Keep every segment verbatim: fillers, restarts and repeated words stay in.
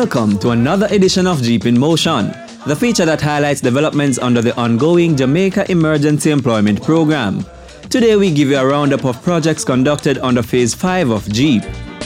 Welcome to another edition of Jeep in Motion, the feature that highlights developments under the ongoing Jamaica Emergency Employment Program. Today we give you a roundup of projects conducted under Phase five of Jeep.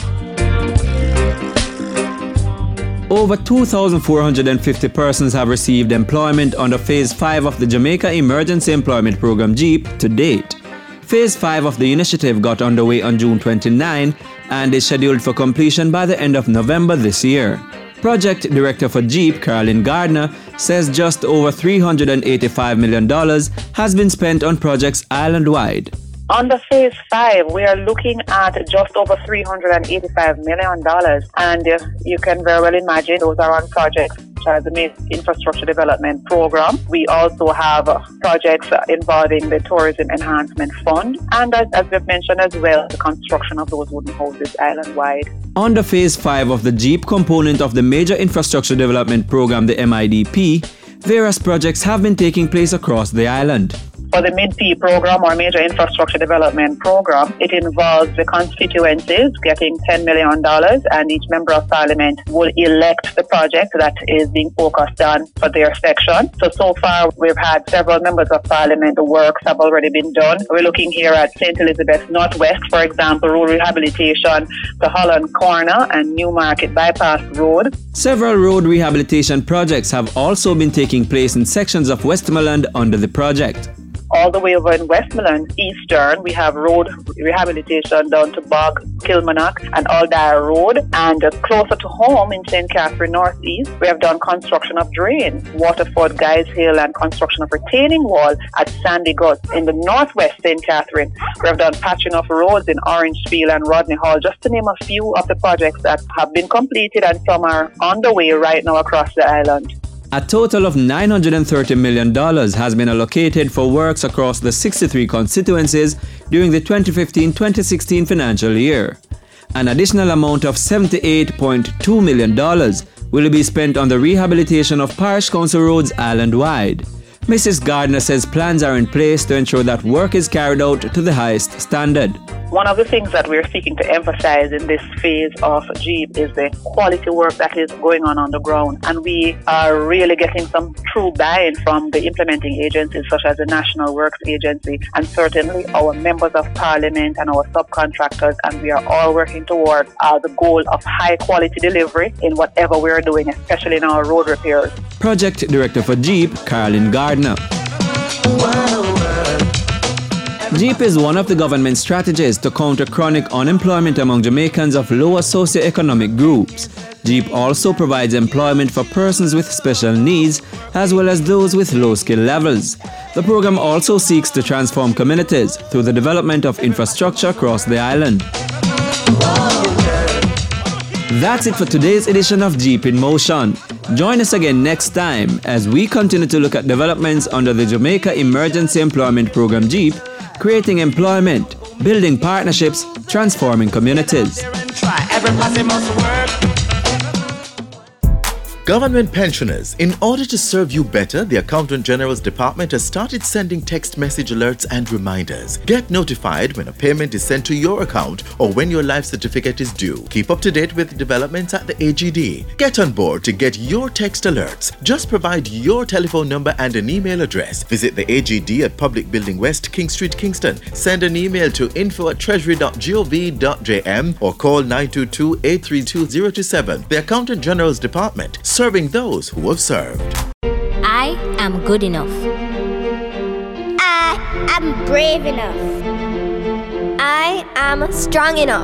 Over two thousand four hundred fifty persons have received employment under Phase five of the Jamaica Emergency Employment Program Jeep to date. Phase five of the initiative got underway on June twenty-ninth and is scheduled for completion by the end of November this year. Project Director for Jeep, Carolyn Gardner, says just over three hundred eighty-five million dollars has been spent on projects island-wide. Under Phase five, we are looking at just over three hundred eighty-five million dollars, and uh, you can very well imagine those are on projects such as the Main Infrastructure Development Program. We also have uh, projects uh, involving the Tourism Enhancement Fund, and as, as we've mentioned as well, the construction of those wooden houses island-wide. Under Phase five of the Jeep component of the Major Infrastructure Development Program, the M I D P, various projects have been taking place across the island. For the M I D P program, or Major Infrastructure Development Program, it involves the constituencies getting ten million dollars, and each member of parliament will elect the project that is being focused on for their section. So, so far we've had several members of parliament. The works have already been done. We're looking here at Saint Elizabeth Northwest, for example, road rehabilitation to Holland Corner and Newmarket Bypass Road. Several road rehabilitation projects have also been taking place in sections of Westmoreland under the project. All the way over in Westmoreland, Eastern, we have road rehabilitation down to Bog, Kilmarnock and Aldire Road. And uh, closer to home in Saint Catherine Northeast, we have done construction of drains, Waterford, Guys Hill, and construction of retaining wall at Sandy Gut. In the northwest Saint Catherine, we have done patching of roads in Orangefield and Rodney Hall, just to name a few of the projects that have been completed, and some are underway right now across the island. A total of nine hundred thirty million dollars has been allocated for works across the sixty-three constituencies during the twenty fifteen twenty sixteen financial year. An additional amount of seventy-eight point two million dollars will be spent on the rehabilitation of parish council roads island-wide. Missus Gardner says plans are in place to ensure that work is carried out to the highest standard. One of the things that we're seeking to emphasize in this phase of Jeep is the quality work that is going on on the ground. And we are really getting some true buy-in from the implementing agencies such as the National Works Agency and certainly our members of parliament and our subcontractors. And we are all working towards uh, the goal of high quality delivery in whatever we're doing, especially in our road repairs. Project Director for Jeep, Carolyn Gardner. Jeep is one of the government's strategies to counter chronic unemployment among Jamaicans of lower socioeconomic groups. Jeep also provides employment for persons with special needs as well as those with low skill levels. The program also seeks to transform communities through the development of infrastructure across the island. That's it for today's edition of Jeep in Motion. Join us again next time as we continue to look at developments under the Jamaica Emergency Employment Program Jeep, creating employment, building partnerships, transforming communities. Government pensioners, in order to serve you better, the Accountant General's Department has started sending text message alerts and reminders. Get notified when a payment is sent to your account or when your life certificate is due. Keep up to date with developments at the A G D. Get on board to get your text alerts. Just provide your telephone number and an email address. Visit the A G D at Public Building West, King Street, Kingston. Send an email to info at treasury dot gov dot j m or call nine two two, eight three two, zero two seven. The Accountant General's Department, serving those who have served. I am good enough. I am brave enough. I am strong enough.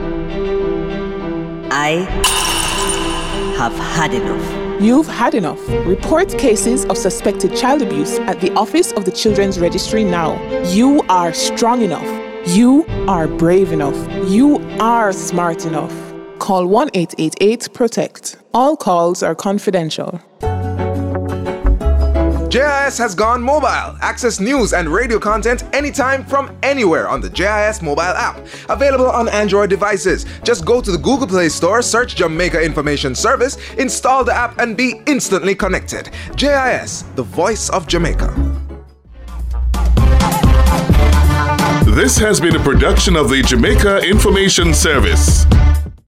I have had enough. You've had enough. Report cases of suspected child abuse at the Office of the Children's Registry now. You are strong enough. You are brave enough. You are smart enough. Call one eight eight eight PROTECT. All calls are confidential. J I S has gone mobile. Access news and radio content anytime from anywhere on the J I S mobile app. Available on Android devices. Just go to the Google Play Store, search Jamaica Information Service, install the app and be instantly connected. J I S, the voice of Jamaica. This has been a production of the Jamaica Information Service.